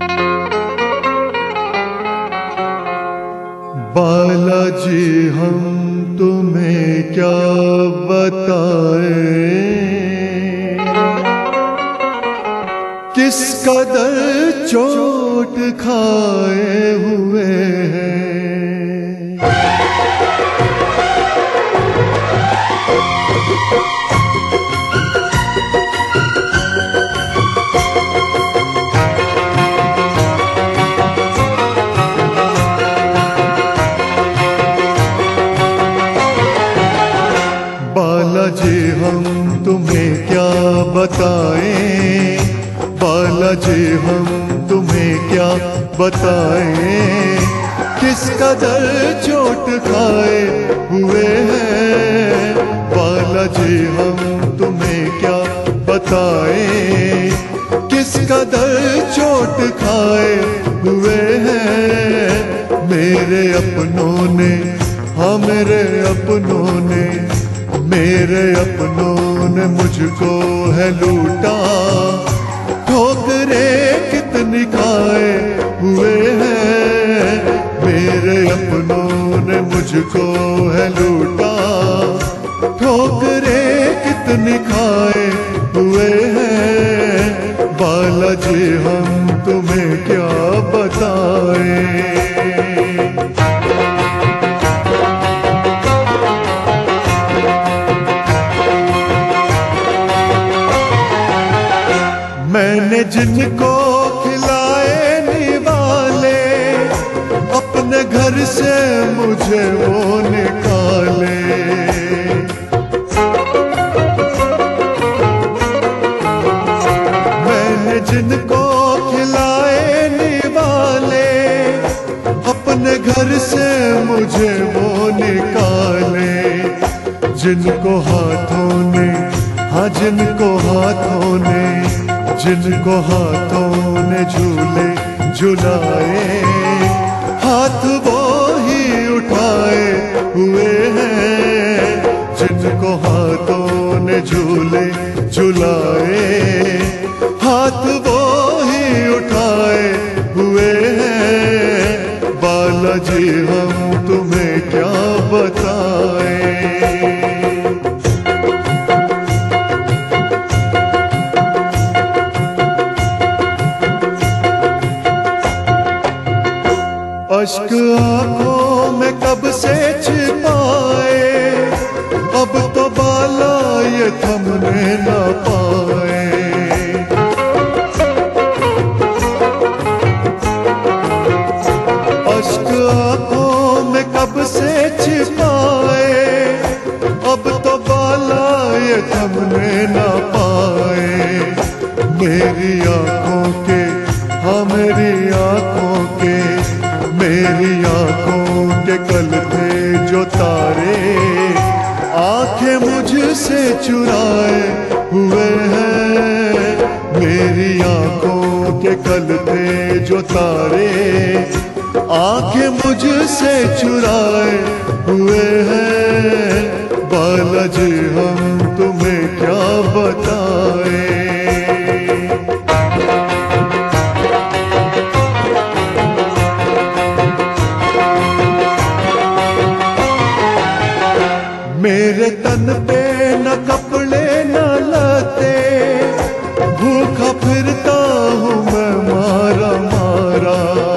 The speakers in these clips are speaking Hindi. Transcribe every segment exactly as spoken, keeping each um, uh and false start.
बालाजी हम तुम्हें क्या बताएं, किस कदर चोट खाए हुए हैं। बालाजी हम तुम्हें क्या बताएं, बालाजी हम तुम्हें क्या बताएं, किस कदर चोट खाए हुए हैं। बालाजी हम तुम्हें क्या बताएं, किस कदर चोट खाए हुए हैं। मेरे अपनों ने, हाँ मेरे अपनों ने, मेरे अपनों ने मुझको है लूटा। ठोकरें कितनी खाए हुए हैं, मेरे अपनों ने मुझको है लूटा। ठोकरें कितनी खाए हुए हैं। बालाजी हम तुम्हें क्या बताएं। मैंने जिनको खिलाए निवाले, अपने घर से मुझे वो निकाले। मैंने जिनको खिलाए निवाले, अपने घर से मुझे वो निकाले। जिनको हाथों ने, हाँ जिनको हाथों ने, जिनको हाथों ने झूले झुलाए, हाथ वो ही उठाए हुए हैं। जिनको हाथों ने झूले झुलाए, हाथ वो ही उठाए हुए हैं। बालाजी हम तुम्हें क्या बताएं। अश्क आंखों में कब से छिपाए, अब तो बाला ये थमने न पाए। अश्क आंखों में कब से छिपाए, अब तो बाला ये थमने न पाए। मेरी आंखों के, हाँ मेरी आंखों के, मेरी आंखों के कल थे जो तारे, आंखें मुझसे चुराए हुए हैं। मेरी आंखों के कल थे जो तारे, आंखें मुझसे चुराए हुए हैं। बालाजी हम तुम्हें क्या बताएं। मेरे तन पे न कपड़े न लाते, भूखा फिरता हूँ मैं मारा मारा।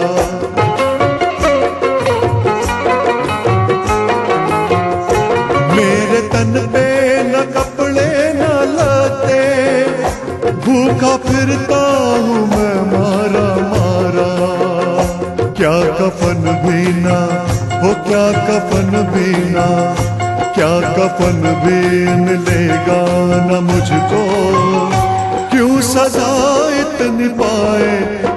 मेरे तन पे न कपड़े न लाते, भूखा फिरता हूँ मैं मारा मारा। क्या कफन भी ना हो, क्या कफन भी ना, क्या कफन भी मिलेगा न मुझको। क्यों सजा इतनी पाए